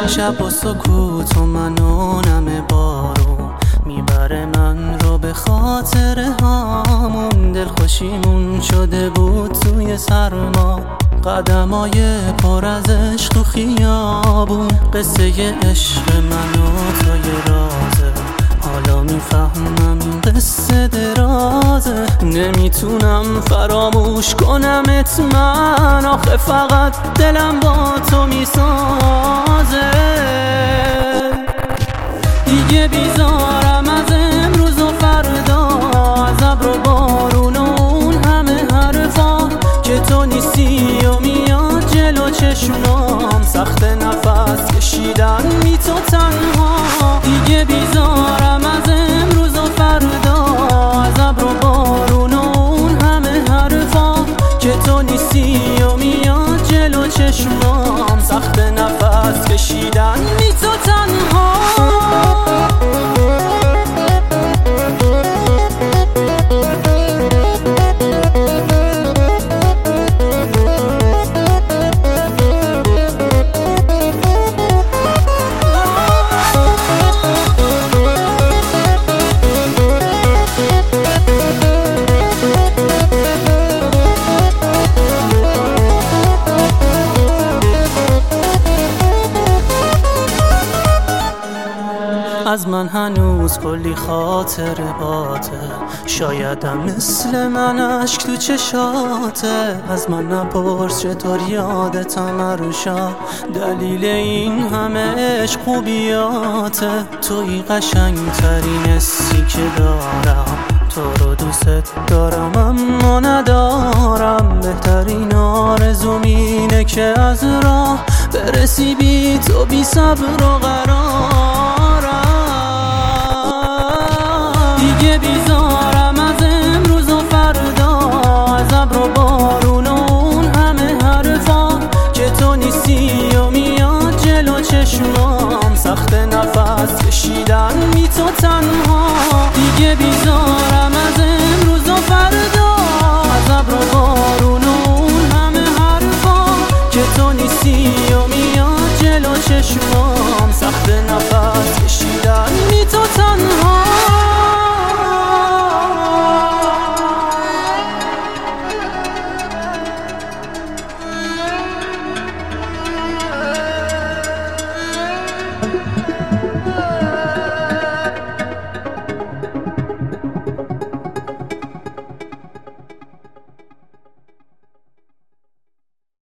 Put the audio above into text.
شب و سکوت و منو نم بارون میبره من رو به خاطر هامون. دلخوشیمون شده بود توی سرما، قدمای پر از عشق تو خیابون. قصه عشق من و تو یه رازه، حالا میفهمم این قصه درازه. نمیتونم فراموش کنمت من، آخه فقط دلم با تو میسازه. دیگه بیزارم از امروز و فردا، از ابر و بارون و اون همه حرفا که تو نیستی و میاد جلو چشمام. سخت نفس کشیدن بی تو تنها. دیگه بیزارم از امروز و فردا، از ابر و بارون و اون همه حرفا که تو نیستی و میاد جلو چشمام. سخت نفس کشیدن بی تو تنها. از من هنوز کلی خاطر باته، شایدم مثل من اشک تو چشاته. از من نپرس چطور یادتم عروشا، دلیل این همه عشق خوبیاته. توی قشنگ ترین حسی که دارم، تو رو دوست دارم اما ندارم. بهترین آرزوم اینه که از راه برسی بی تو، بی صبر و قرارم. دیگه